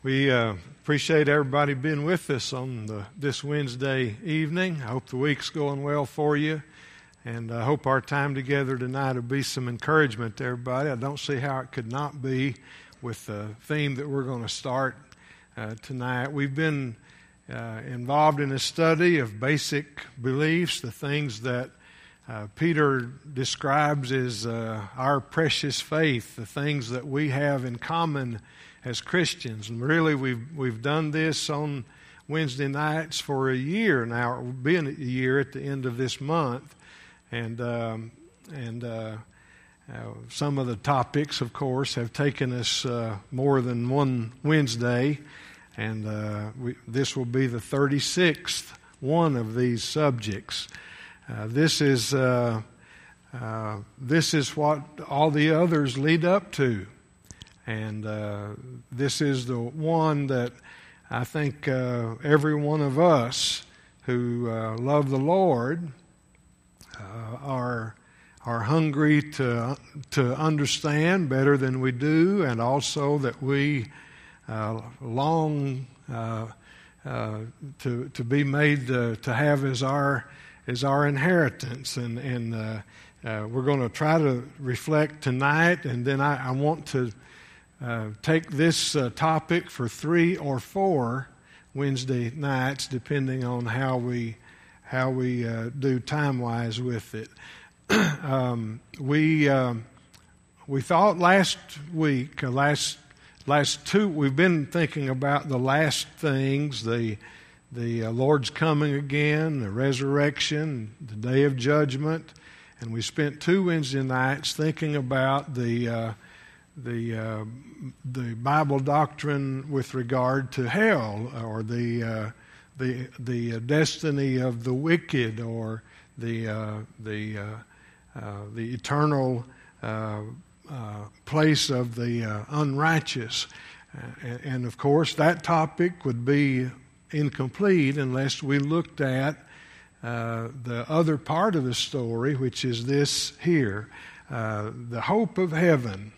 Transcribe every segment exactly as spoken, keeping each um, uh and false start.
We uh, appreciate everybody being with us on the, this Wednesday evening. I hope the week's going well for you, and I hope our time together tonight will be some encouragement to everybody. I don't see how it could not be with the theme that we're going to start uh, tonight. We've been uh, involved in a study of basic beliefs, the things that uh, Peter describes as uh, our precious faith, the things that we have in common as Christians. And really, we've we've done this on Wednesday nights for a year now. It will be a year at the end of this month, and um, and uh, uh, some of the topics, of course, have taken us uh, more than one Wednesday, and uh, we, this will be the thirty-sixth one of these subjects. Uh, this is uh, uh, this is what all the others lead up to. And uh, this is the one that I think uh, every one of us who uh, love the Lord uh, are are hungry to to understand better than we do, and also that we uh, long uh, uh, to to be made uh, to have as our as our inheritance. And and uh, uh, we're going to try to reflect tonight, and then I, I want to. Uh, take this uh, topic for three or four Wednesday nights, depending on how we how we uh, do time wise with it. um, we um, we thought last week, uh, last last two, we've been thinking about the last things, the the uh, Lord's coming again, the resurrection, the day of judgment, and we spent two Wednesday nights thinking about the. Uh, the uh, the Bible doctrine with regard to hell, or the uh, the the destiny of the wicked, or the uh, the uh, uh, the eternal uh, uh, place of the uh, unrighteous, uh, and, and of course that topic would be incomplete unless we looked at uh, the other part of the story, which is this here, uh, the hope of heaven.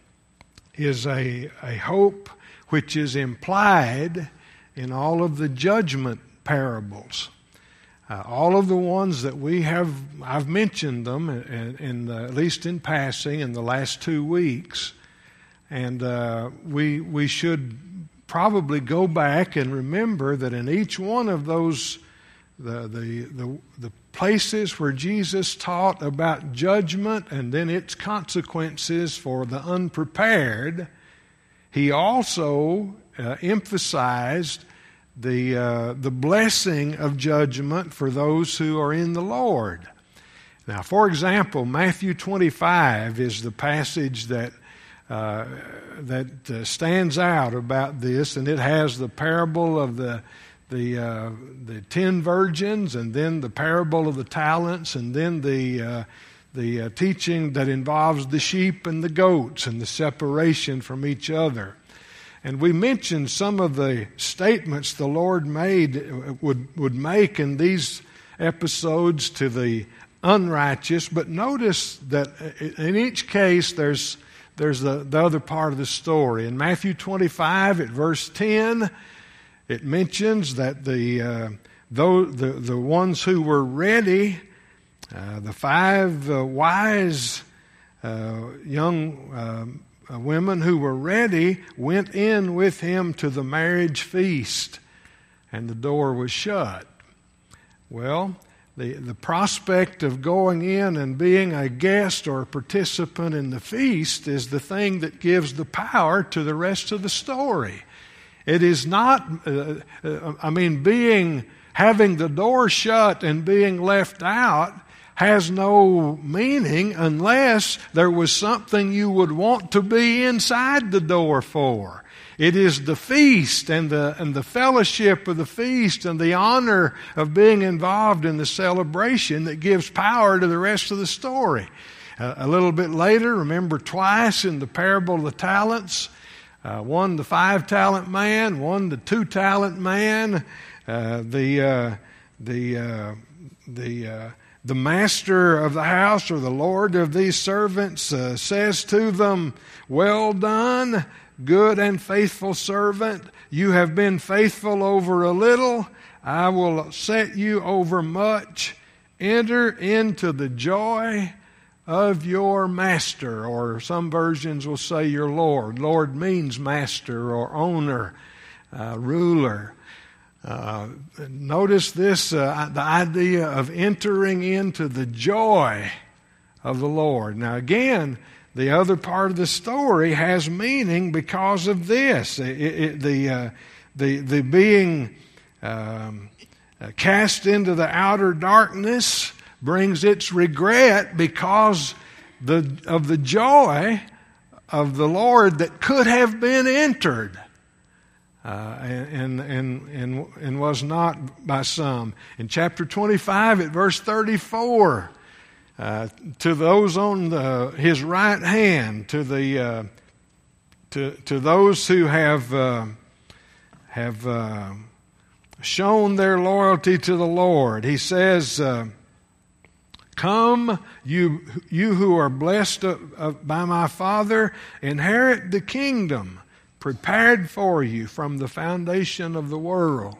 Is a, a hope which is implied in all of the judgment parables. Uh, all of the ones that we have, I've mentioned them, in, in the, at least in passing, in the last two weeks. And uh, we we should probably go back and remember that in each one of those, the the the, the places where Jesus taught about judgment and then its consequences for the unprepared, he also uh, emphasized the uh, the blessing of judgment for those who are in the Lord. Now, for example, Matthew twenty-five is the passage that uh, that uh, stands out about this, and it has the parable of the the uh, the ten virgins, and then the parable of the talents, and then the uh, the uh, teaching that involves the sheep and the goats and the separation from each other. And we mentioned some of the statements the Lord made would would make in these episodes to the unrighteous. But notice that in each case there's there's the, the other part of the story. In Matthew twenty-five at verse ten. It mentions that the uh, though the the ones who were ready, uh, the five uh, wise uh, young uh, women who were ready went in with him to the marriage feast, and the door was shut. Well, the the prospect of going in and being a guest or a participant in the feast is the thing that gives the power to the rest of the story. It is not, uh, uh, I mean, being, having the door shut and being left out has no meaning unless there was something you would want to be inside the door for. It is the feast and the, and the fellowship of the feast and the honor of being involved in the celebration that gives power to the rest of the story. Uh, a little bit later, remember twice in the parable of the talents, Uh, one the five-talent man, one the two-talent man. Uh, the uh, the uh, the uh, the master of the house, or the Lord of these servants, uh, says to them, "Well done, good and faithful servant. You have been faithful over a little. I will set you over much. Enter into the joy of your master, or some versions will say your Lord. Lord means master or owner, uh, ruler. Uh, notice this, uh, the idea of entering into the joy of the Lord. Now again, the other part of the story has meaning because of this. It, it, the, uh, the, the being um, uh, cast into the outer darkness brings its regret because the, of the joy of the Lord that could have been entered. Uh, and, and, and, and was not by some. In chapter twenty-five at verse thirty-four, uh, to those on the, his right hand, to the uh, to to those who have uh, have uh, shown their loyalty to the Lord, he says, uh, "Come, you you who are blessed by my Father, inherit the kingdom prepared for you from the foundation of the world."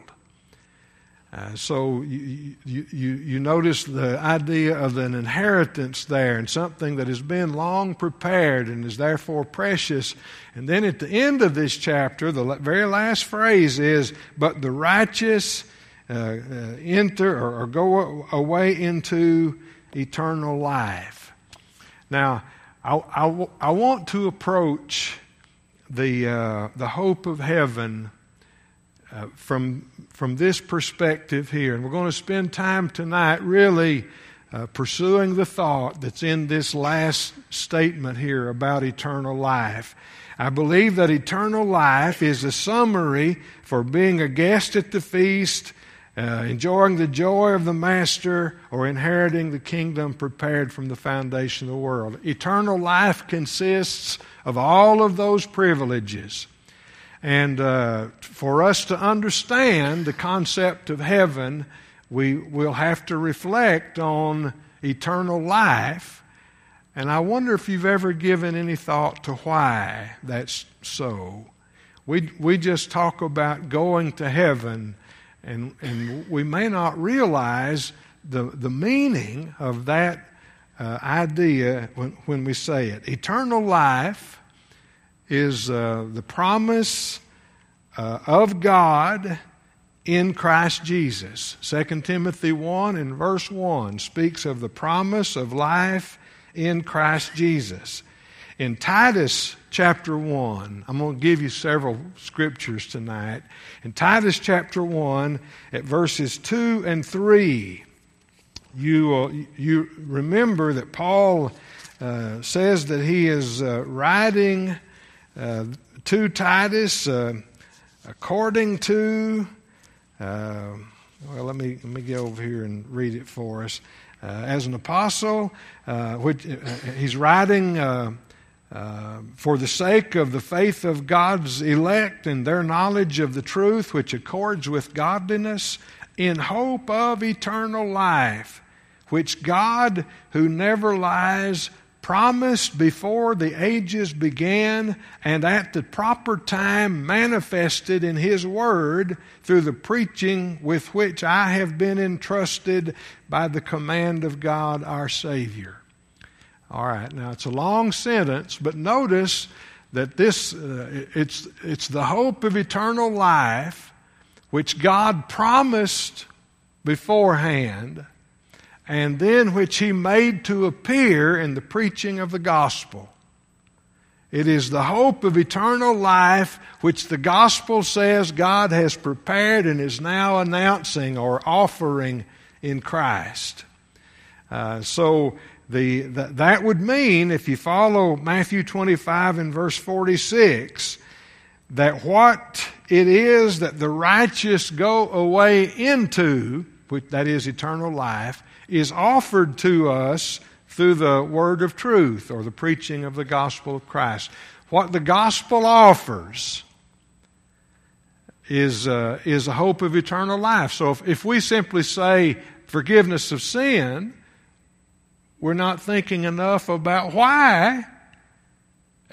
Uh, so you, you, you, you notice the idea of an inheritance there, and something that has been long prepared and is therefore precious. And then at the end of this chapter, the very last phrase is, "But the righteous uh, uh, enter or, or go away into eternal life." Now, I, I, I want to approach the uh, the hope of heaven uh, from from this perspective here, and we're going to spend time tonight really uh, pursuing the thought that's in this last statement here about eternal life. I believe that eternal life is a summary for being a guest at the feast, uh, enjoying the joy of the Master, or inheriting the kingdom prepared from the foundation of the world. Eternal life consists of all of those privileges. And uh, for us to understand the concept of heaven, we will have to reflect on eternal life. And I wonder if you've ever given any thought to why that's so. We we just talk about going to heaven, and, and we may not realize the, the meaning of that uh, idea when, when we say it. Eternal life is uh, the promise uh, of God in Christ Jesus. Second Timothy one and verse one speaks of the promise of life in Christ Jesus. In Titus chapter one, I'm going to give you several scriptures tonight. In Titus chapter one, at verses two and three, you, uh, you remember that Paul uh, says that he is uh, writing uh, to Titus uh, according to, uh, well, let me, let me go over here and read it for us. Uh, as an apostle, uh, which uh, he's writing uh, uh, for the sake of the faith of God's elect and their knowledge of the truth, which accords with godliness, in hope of eternal life, which God, who never lies, promised before the ages began, and at the proper time manifested in His Word through the preaching with which I have been entrusted by the command of God our Savior. All right, now it's a long sentence, but notice that this uh, it's it's the hope of eternal life which God promised beforehand, and then which He made to appear in the preaching of the gospel. It is the hope of eternal life which the gospel says God has prepared and is now announcing or offering in Christ. Uh, so the, the that would mean, if you follow Matthew twenty-five and verse forty-six, that what it is that the righteous go away into, which that is eternal life, is offered to us through the word of truth or the preaching of the gospel of Christ. What the gospel offers is uh, is a hope of eternal life. So if, if we simply say forgiveness of sin, we're not thinking enough about why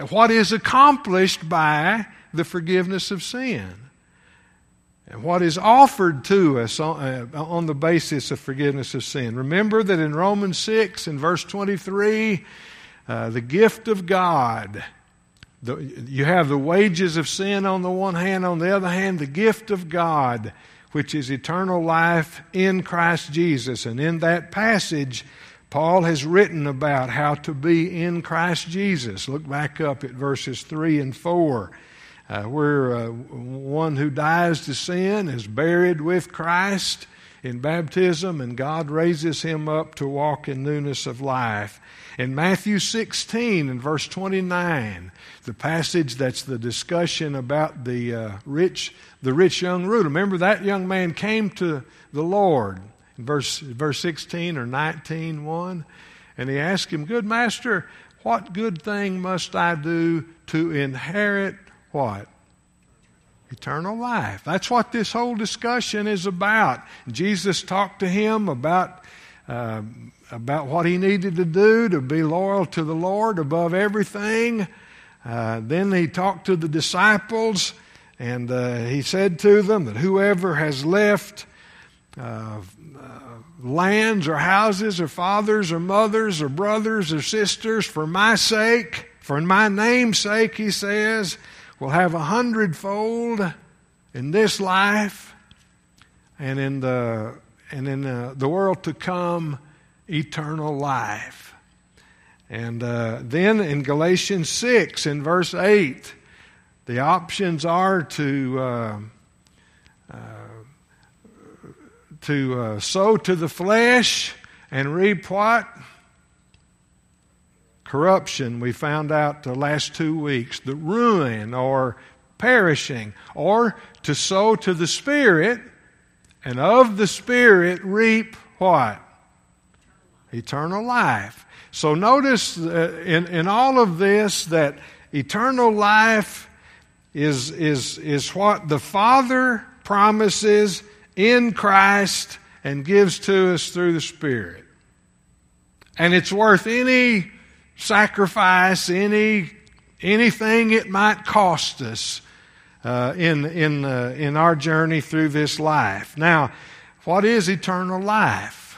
what is accomplished by the forgiveness of sin. And what is offered to us on, uh, on the basis of forgiveness of sin. Remember that in Romans six, in verse twenty-three, uh, the gift of God, the, you have the wages of sin on the one hand, on the other hand, the gift of God, which is eternal life in Christ Jesus. And in that passage, Paul has written about how to be in Christ Jesus. Look back up at verses three and four. Uh, where uh, one who dies to sin is buried with Christ in baptism, and God raises him up to walk in newness of life. In Matthew sixteen, in verse twenty-nine, the passage that's the discussion about the uh, rich, the rich young ruler. Remember, that young man came to the Lord in verse verse sixteen or nineteen, one, and he asked him, "Good master, what good thing must I do to inherit what? Eternal life." That's what this whole discussion is about. Jesus talked to him about uh, about what he needed to do to be loyal to the Lord above everything. Uh, then he talked to the disciples, and uh, he said to them that whoever has left uh, uh, lands or houses or fathers or mothers or brothers or sisters for my sake, for my name's sake, he says, will have a hundredfold in this life, and in the and in the, the world to come, eternal life. And uh, then in Galatians six, in verse eight, the options are to uh, uh, to uh, sow to the flesh and reap what? Corruption. We found out the last two weeks, the ruin or perishing, or to sow to the Spirit, and of the Spirit reap what? Eternal life. So notice uh, in, in all of this that eternal life is, is, is what the Father promises in Christ and gives to us through the Spirit. And it's worth any sacrifice, any anything it might cost us uh, in in uh, in our journey through this life. Now, what is eternal life?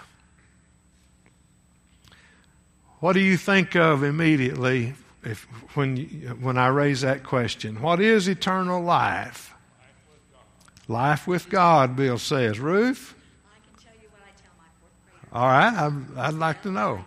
What do you think of immediately if when you, when I raise that question? What is eternal life? Life with God, Bill says. Ruth? I can tell you what I tell my fourth graders. All right, I'd, I'd like to know.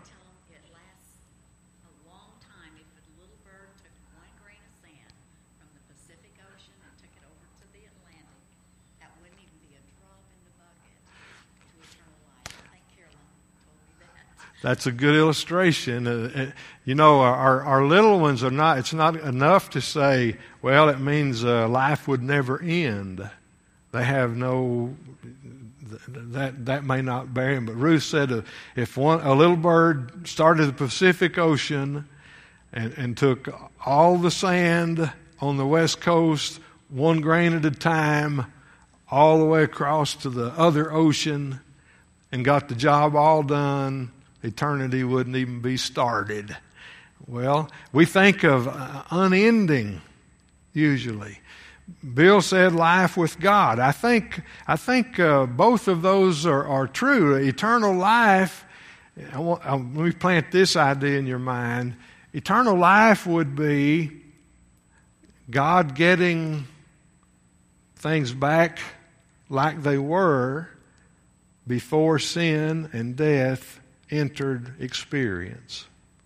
That's a good illustration. Uh, you know, our, our little ones are not, it's not enough to say, well, it means uh, life would never end. They have no, that that may not bear him. But Ruth said uh, if one, a little bird started the Pacific Ocean and, and took all the sand on the west coast, one grain at a time, all the way across to the other ocean and got the job all done, eternity wouldn't even be started. Well, we think of uh, unending usually. Bill said life with God. I think I think uh, both of those are, are true. Eternal life, I want, I, let me plant this idea in your mind. Eternal life would be God getting things back like they were before sin and death entered experience.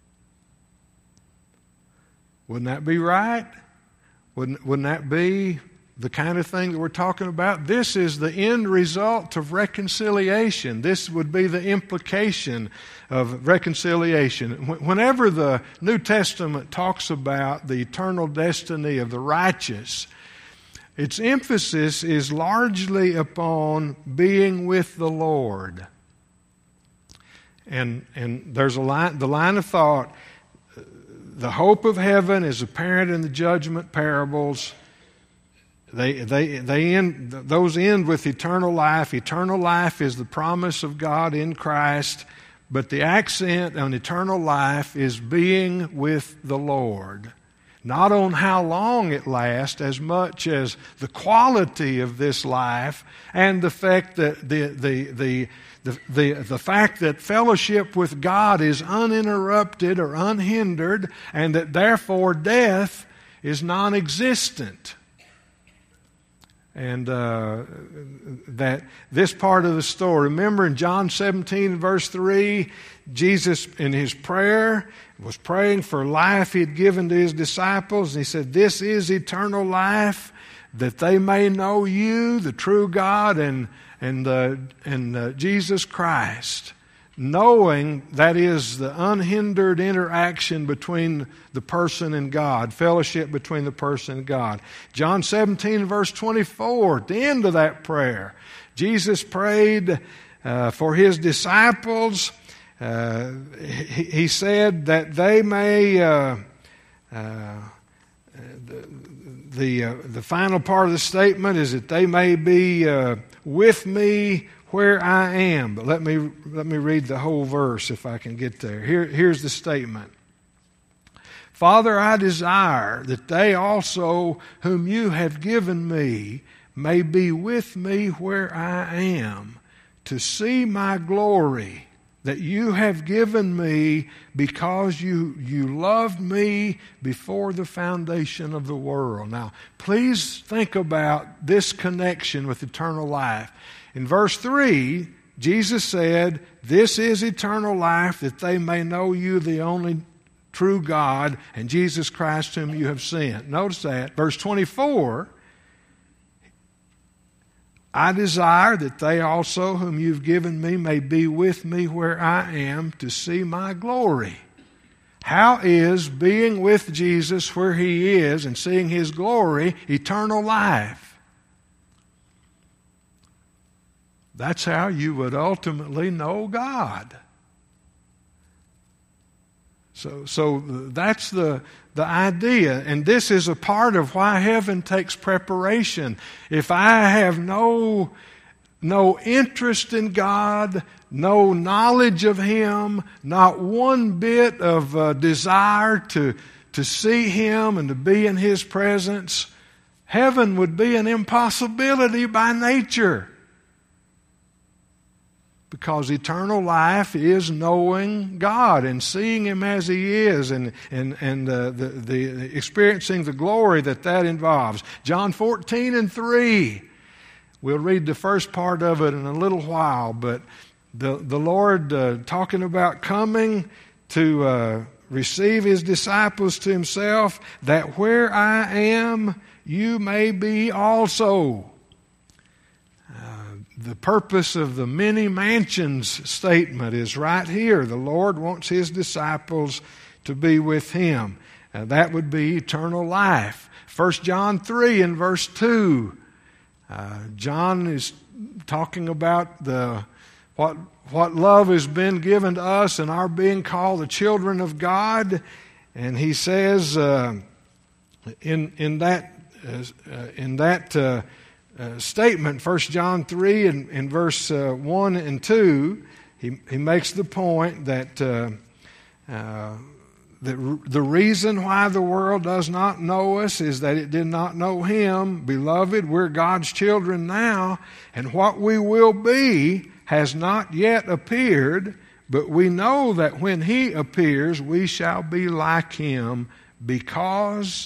Wouldn't that be right? Wouldn't, wouldn't that be the kind of thing that we're talking about? This is the end result of reconciliation. This would be the implication of reconciliation. Whenever the New Testament talks about the eternal destiny of the righteous, its emphasis is largely upon being with the Lord. And and there's a line, the line of thought, the hope of heaven is apparent in the judgment parables. They they they end those end with eternal life. Eternal life is the promise of God in Christ, but the accent on eternal life is being with the Lord. not on how long it lasts as much as the quality of this life and the fact that the the the the the, the fact that fellowship with God is uninterrupted or unhindered, and that therefore death is non-existent. And uh, that this part of the story, remember in John seventeen verse three, Jesus in his prayer was praying for life he had given to his disciples. And he said, "This is eternal life, that they may know you, the true God, and and uh, and uh, Jesus Christ." Knowing, that is the unhindered interaction between the person and God, fellowship between the person and God. John seventeen verse twenty-four, at the end of that prayer, Jesus prayed uh, for his disciples. Uh, he, he said that they may, uh, uh, the the, uh, the final part of the statement is that they may be uh, with me where I am. But let me let me read the whole verse if I can get there. Here, here's the statement. "Father, I desire that they also whom you have given me may be with me where I am, to see my glory that you have given me, because you, you loved me before the foundation of the world." Now, please think about this connection with eternal life. In verse three, Jesus said, "This is eternal life, that they may know you, the only true God, and Jesus Christ whom you have sent." Notice that. Verse twenty-four, "I desire that they also whom you've given me may be with me where I am, to see my glory." How is being with Jesus where he is and seeing his glory eternal life? That's how you would ultimately know God. So, so that's the, the idea. And this is a part of why heaven takes preparation. If I have no, no interest in God, no knowledge of him, not one bit of uh, desire to, to see him and to be in his presence, heaven would be an impossibility by nature. Because eternal life is knowing God and seeing him as he is, and and and uh, the, the experiencing the glory that that involves. John fourteen and three. We'll read the first part of it in a little while, but the the Lord uh, talking about coming to uh, receive his disciples to himself, that where I am, you may be also. The purpose of the many mansions statement is right here. The Lord wants his disciples to be with him. Uh, that would be eternal life. First John three and verse two. Uh, John is talking about the what what love has been given to us and our being called the children of God. And he says uh, in in that uh, in that uh, Uh, statement, First John three and in, in verse uh, one and two, he, he makes the point that uh, uh, the, the reason why the world does not know us is that it did not know him. Beloved, we're God's children now, and what we will be has not yet appeared, but we know that when he appears, we shall be like him, because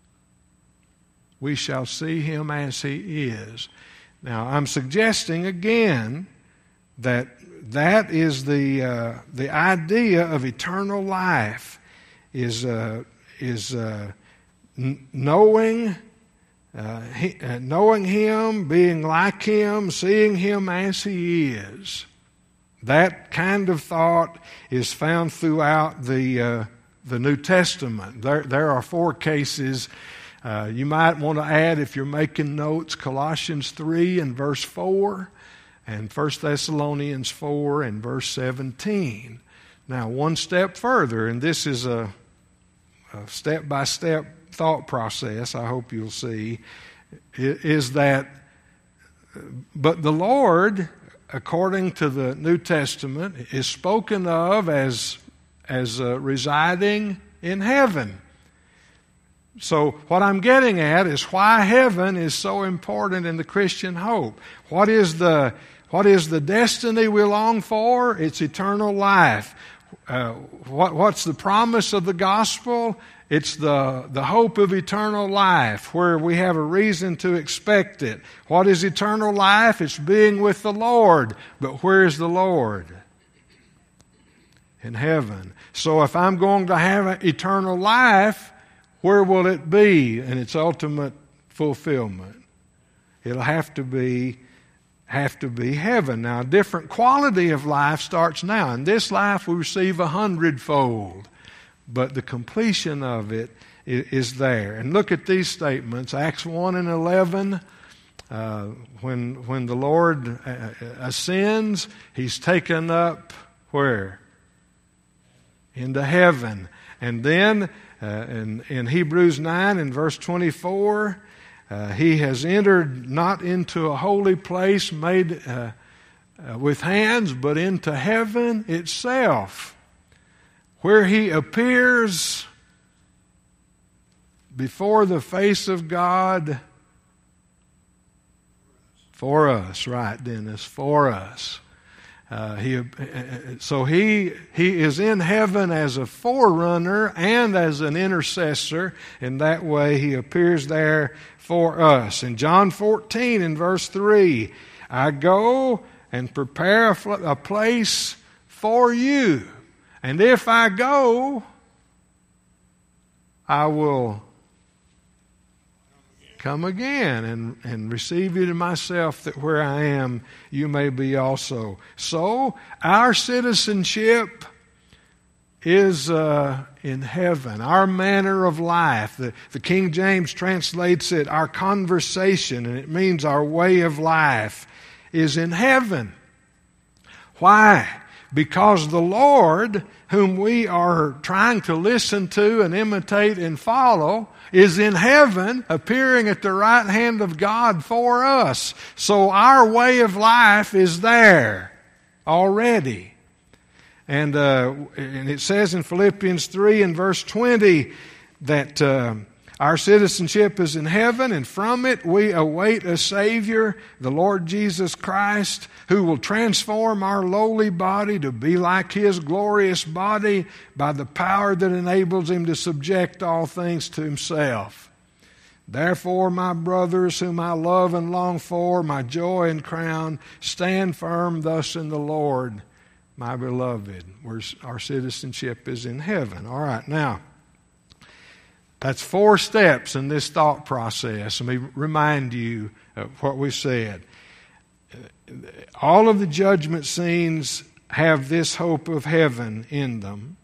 we shall see him as he is. Now, I'm suggesting again that that is the uh, the idea of eternal life, is uh, is uh, n- knowing uh, he, uh, knowing him, being like him, seeing him as he is. That kind of thought is found throughout the uh, the New Testament. There there are four cases. Uh, you might want to add, if you're making notes, Colossians three and verse four, and First Thessalonians four and verse seventeen. Now, one step further, and this is a, a step-by-step thought process, I hope you'll see, is that, but the Lord, according to the New Testament, is spoken of as, as uh, residing in heaven. So what I'm getting at is why heaven is so important in the Christian hope. What is the what is the destiny we long for? It's eternal life. Uh, what, what's the promise of the gospel? It's the, the hope of eternal life, where we have a reason to expect it. What is eternal life? It's being with the Lord. But where is the Lord? In heaven. So if I'm going to have eternal life, where will it be in its ultimate fulfillment? It'll have to be have to be heaven. Now, a different quality of life starts now. In this life, we receive a hundredfold, but the completion of it is there. And look at these statements. Acts one and eleven, uh, when, when the Lord ascends, He's taken up where? Into heaven. And then uh, in, in Hebrews nine and verse twenty-four, Uh, he has entered not into a holy place made uh, uh, with hands, but into heaven itself, where he appears before the face of God for us. Right, Dennis, for us. Uh, he, so he he is in heaven as a forerunner and as an intercessor. In that way, he appears there for us. In John fourteen, in verse three, I go and prepare a, fl- a place for you. And if I go, I will come again and, and receive you to myself, that where I am, you may be also. So, our citizenship is uh, in heaven. Our manner of life. The, the King James translates it, our conversation, and it means our way of life, is in heaven. Why? Because the Lord, whom we are trying to listen to and imitate and follow, is in heaven, appearing at the right hand of God for us. So our way of life is there already. And, uh, and it says in Philippians three and verse twenty that uh, our citizenship is in heaven, and from it we await a Savior, the Lord Jesus Christ, who will transform our lowly body to be like His glorious body by the power that enables Him to subject all things to Himself. Therefore, my brothers, whom I love and long for, my joy and crown, stand firm thus in the Lord, my beloved. Where our citizenship is in heaven. All right, now, that's four steps in this thought process. Let me remind you of what we said. All of the judgment scenes have this hope of heaven in them.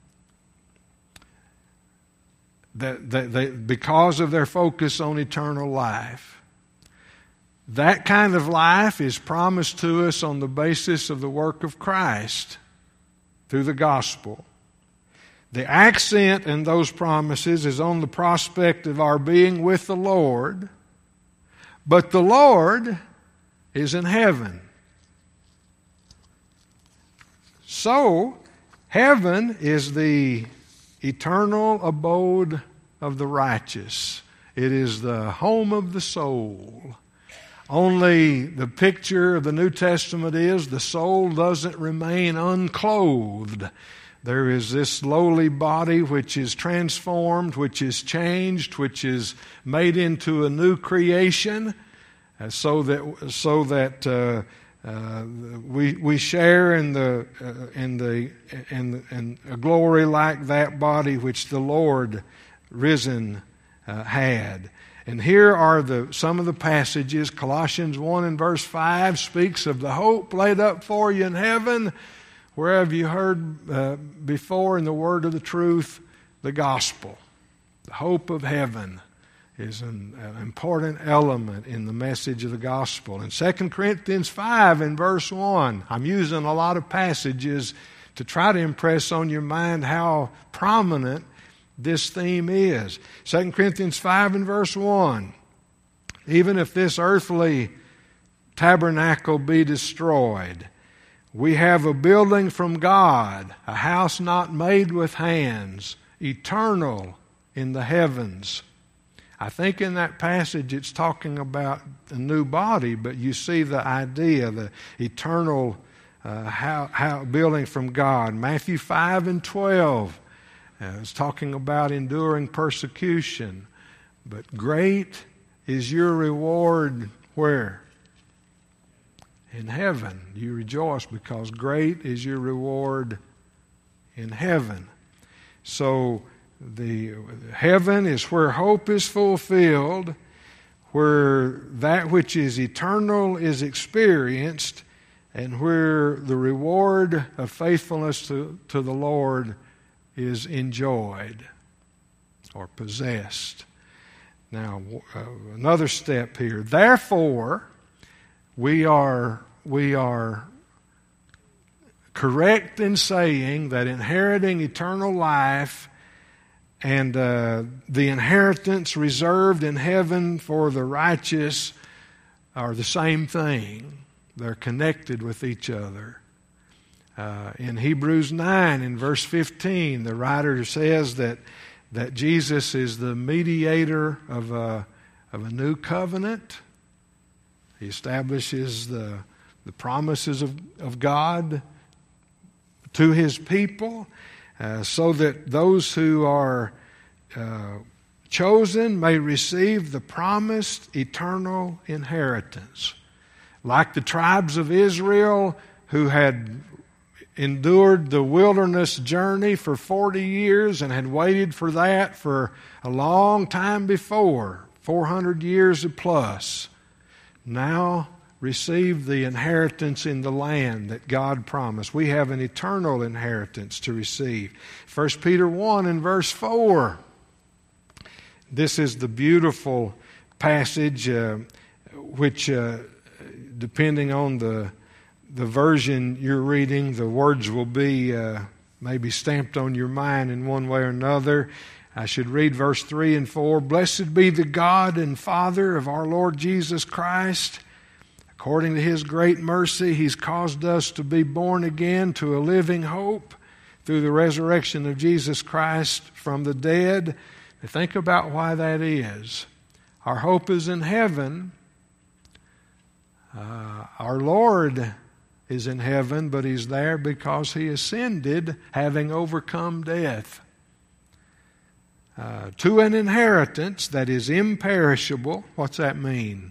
That, that they, because of their focus on eternal life. That kind of life is promised to us on the basis of the work of Christ through the gospel. The accent in those promises is on the prospect of our being with the Lord, but the Lord is in heaven. So, heaven is the eternal abode of the righteous. It is the home of the soul. Only the picture of the New Testament is the soul doesn't remain unclothed. There is this lowly body which is transformed, which is changed, which is made into a new creation, uh, so that so that uh, uh, we we share in the uh, in the in the, in a glory like that body which the Lord risen uh, had. And here are the some of the passages. Colossians one and verse five speaks of the hope laid up for you in heaven. Where have you heard uh, before in the word of the truth, the gospel? The hope of heaven is an, an important element in the message of the gospel. In Second Corinthians five in verse one, I'm using a lot of passages to try to impress on your mind how prominent this theme is. Second Corinthians five and verse one, even if this earthly tabernacle be destroyed, we have a building from God, a house not made with hands, eternal in the heavens. I think in that passage it's talking about a new body, but you see the idea, the eternal uh, how, how building from God. Matthew five and twelve uh, is talking about enduring persecution. But great is your reward where? In heaven. You rejoice because great is your reward in heaven. So the heaven is where hope is fulfilled, where that which is eternal is experienced, and where the reward of faithfulness to, to the Lord is enjoyed or possessed. Now, uh, another step here. Therefore, we are we are correct in saying that inheriting eternal life and uh, the inheritance reserved in heaven for the righteous are the same thing. They're connected with each other. Uh, in Hebrews nine, in verse fifteen, the writer says that, that Jesus is the mediator of a, of a new covenant. He establishes the, the promises of, of God to His people, uh, so that those who are uh, chosen may receive the promised eternal inheritance. Like the tribes of Israel who had endured the wilderness journey for forty years and had waited for that for a long time before, four hundred years plus, now receive the inheritance in the land that God promised. We have an eternal inheritance to receive. First Peter one and verse four. This is the beautiful passage uh, which, uh, depending on the the version you're reading, the words will be uh, maybe stamped on your mind in one way or another. I should read verse three and four. Blessed be the God and Father of our Lord Jesus Christ. According to His great mercy, He's caused us to be born again to a living hope through the resurrection of Jesus Christ from the dead. Now think about why that is. Our hope is in heaven. Uh, our Lord is in heaven, but He's there because He ascended, having overcome death. Uh, to an inheritance that is imperishable. What's that mean?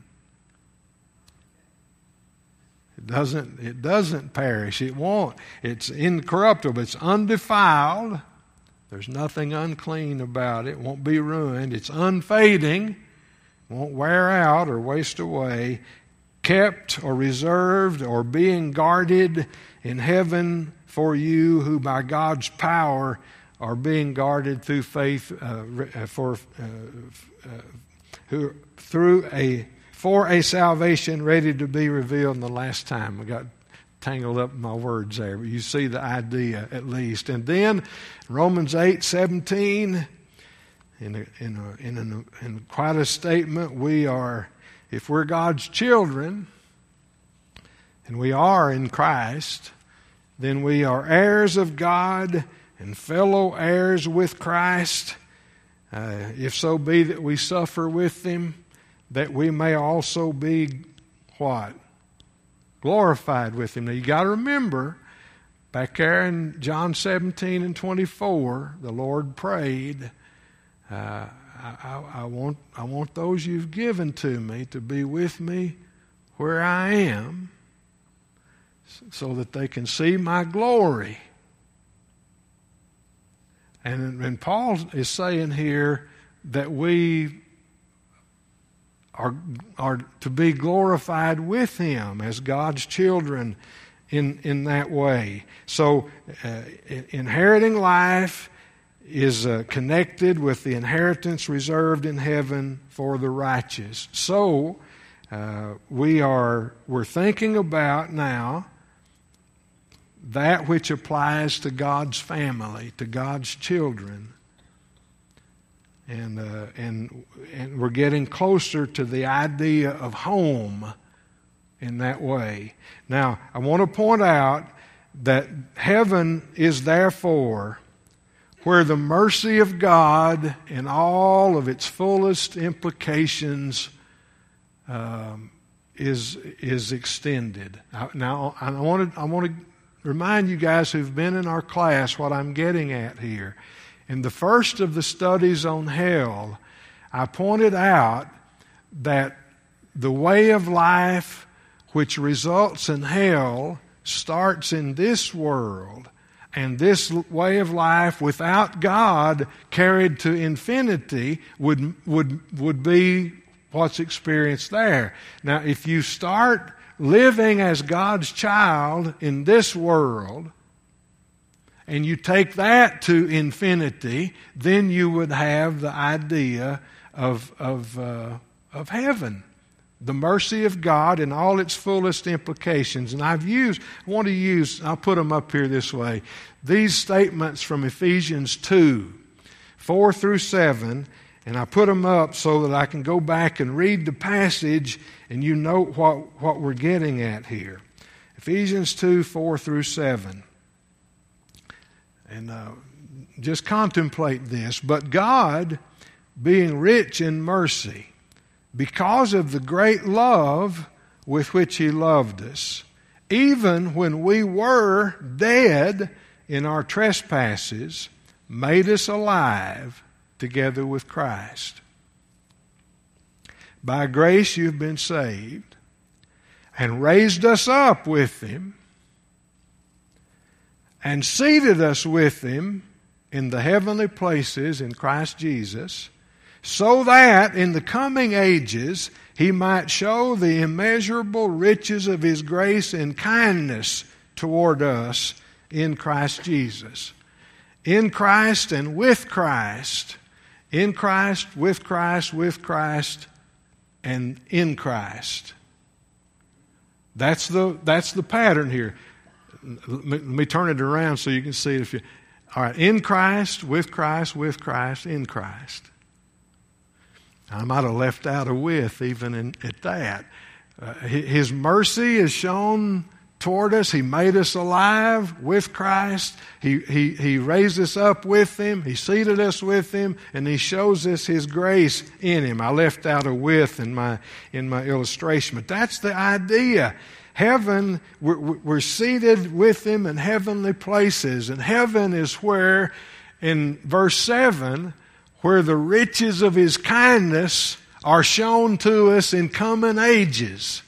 It doesn't, it doesn't perish. It won't. It's incorruptible. It's undefiled. There's nothing unclean about it. It won't be ruined. It's unfading. Won't wear out or waste away. Kept or reserved or being guarded in heaven for you who by God's power are being guarded through faith uh, for uh, uh, who through a for a salvation ready to be revealed in the last time. I got tangled up in my words there, but you see the idea at least. And then Romans eight seventeen, in a, in a, in, a, in quite a statement, we are, if we're God's children, and we are in Christ, then we are heirs of God and fellow heirs with Christ, uh, if so be that we suffer with Him, that we may also be what? Glorified with Him. Now you got to remember, back there in John seventeen and twenty-four, the Lord prayed, uh, I, I, I want I want those you've given to me to be with me where I am, so that they can see my glory. And, and Paul is saying here that we are, are to be glorified with Him as God's children in, in that way. So uh, inheriting life is uh, connected with the inheritance reserved in heaven for the righteous. So uh, we are we're thinking about now that which applies to God's family, to God's children. And, uh, and, and we're getting closer to the idea of home in that way. Now, I want to point out that heaven is therefore where the mercy of God in all of its fullest implications um, is is extended. Now, I want to I want to remind you guys who've been in our class what I'm getting at here. In the first of the studies on hell, I pointed out that the way of life which results in hell starts in this world, and this way of life without God carried to infinity would would would be what's experienced there. Now, if you start living as God's child in this world, and you take that to infinity, then you would have the idea of of uh, of heaven, the mercy of God in all its fullest implications. And I've used, I want to use, I'll put them up here this way, these statements from Ephesians two, four through seven, and I put them up so that I can go back and read the passage and you know what, what we're getting at here. Ephesians two, four through seven. And uh, just contemplate this. But God, being rich in mercy, because of the great love with which He loved us, even when we were dead in our trespasses, made us alive together with Christ. By grace you've been saved, and raised us up with Him, and seated us with Him in the heavenly places in Christ Jesus, so that in the coming ages He might show the immeasurable riches of His grace and kindness toward us in Christ Jesus. In Christ and with Christ. In Christ, with Christ, with Christ, and in Christ. That's the, that's the pattern here. Let me, let me turn it around so you can see it. If you, all right, in Christ, with Christ, with Christ, in Christ. I might have left out a with even in, at that. Uh, His mercy is shown toward us. He made us alive with Christ. He, he, he raised us up with Him. He seated us with Him. And He shows us His grace in Him. I left out a with in my, in my illustration. But that's the idea. Heaven, we're, we're seated with Him in heavenly places. And heaven is where, in verse seven, where the riches of His kindness are shown to us in coming ages.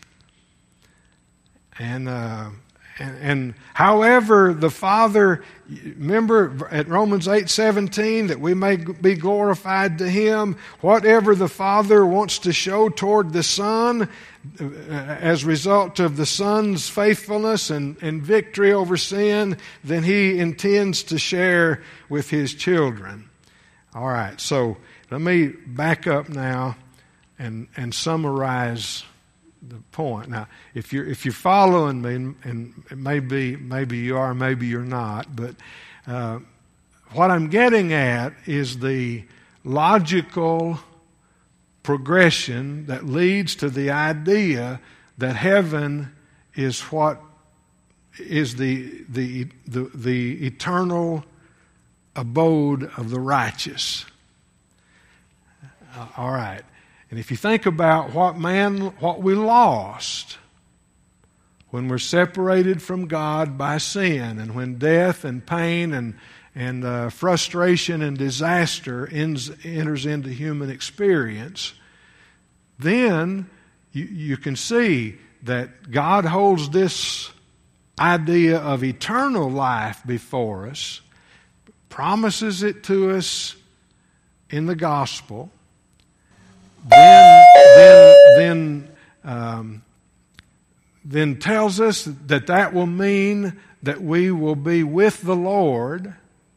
And, uh, and, and however the Father, remember at Romans eight seventeen, that we may be glorified to Him, whatever the Father wants to show toward the Son as a result of the Son's faithfulness and, and victory over sin, then He intends to share with His children. All right, so let me back up now and, and summarize the point. Now, if you're if you're following me, and, and maybe maybe you are, maybe you're not, but uh, what I'm getting at is the logical progression that leads to the idea that heaven is what is the the the, the eternal abode of the righteous. Uh, all right. And if you think about what man, what we lost when we're separated from God by sin, and when death and pain and and uh, frustration and disaster ends, enters into human experience, then you, you can see that God holds this idea of eternal life before us, promises it to us in the gospel. Then, then, then, um, then tells us that that will mean that we will be with the Lord.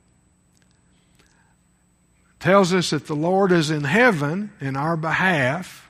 Tells us that the Lord is in heaven in our behalf.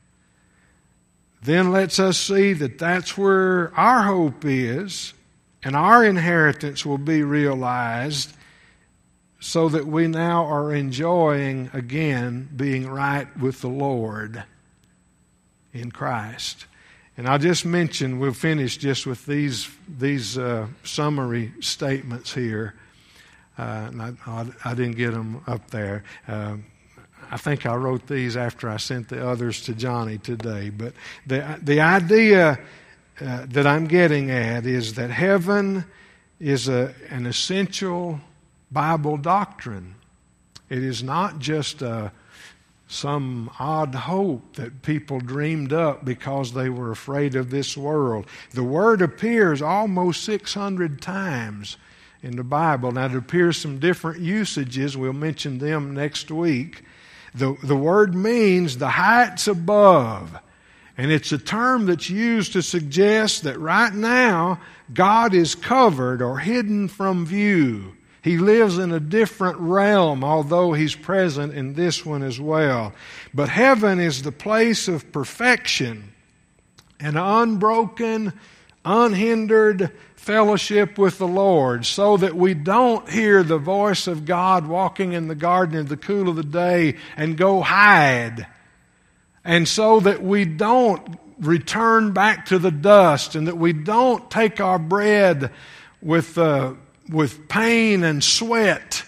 Then lets us see that that's where our hope is, and our inheritance will be realized, so that we now are enjoying again being right with the Lord in Christ. And I'll just mention, we'll finish just with these, these uh, summary statements here. Uh, and I, I didn't get them up there. Uh, I think I wrote these after I sent the others to Johnny today. But the the idea uh, that I'm getting at is that heaven is a, an essential Bible doctrine. It is not just a, some odd hope that people dreamed up because they were afraid of this world. The word appears almost six hundred times in the Bible. Now, it appears some different usages. We'll mention them next week. The, the word means the heights above. And it's a term that's used to suggest that right now God is covered or hidden from view. He lives in a different realm, although He's present in this one as well. But heaven is the place of perfection and unbroken, unhindered fellowship with the Lord, so that we don't hear the voice of God walking in the garden in the cool of the day and go hide. And so that we don't return back to the dust, and that we don't take our bread with uh, with pain and sweat,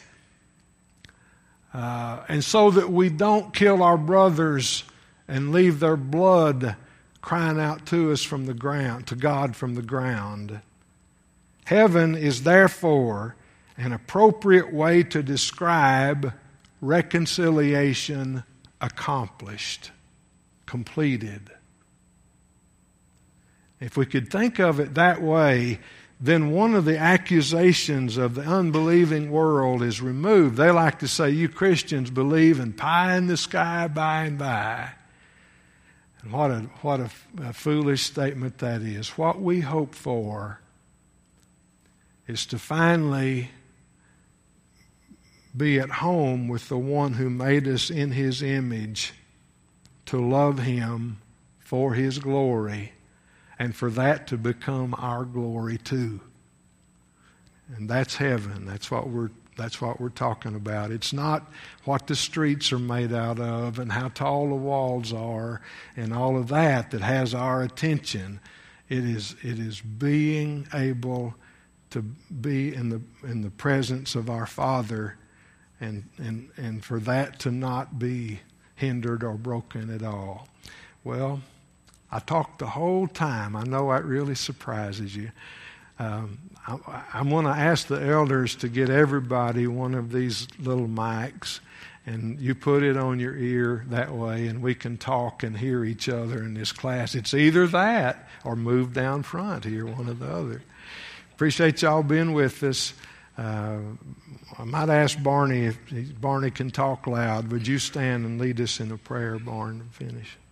uh, and so that we don't kill our brothers and leave their blood crying out to us from the ground, to God from the ground. Heaven is therefore an appropriate way to describe reconciliation accomplished, completed. If we could think of it that way, then one of the accusations of the unbelieving world is removed. They like to say, you Christians believe in pie in the sky by and by. And what a, what a, a foolish statement that is. What we hope for is to finally be at home with the one who made us in His image, to love Him for His glory, and for that to become our glory too. And that's heaven. That's what we're that's what we're talking about. It's not what the streets are made out of and how tall the walls are and all of that that has our attention. It is it is being able to be in the in the presence of our Father, and and and for that to not be hindered or broken at all. Well, I talked the whole time. I know that really surprises you. Um, I, I'm going to ask the elders to get everybody one of these little mics, and you put it on your ear that way, and we can talk and hear each other in this class. It's either that or move down front here, one or the other. Appreciate y'all being with us. Uh, I might ask Barney if Barney can talk loud. Would you stand and lead us in a prayer, Barney, to finish?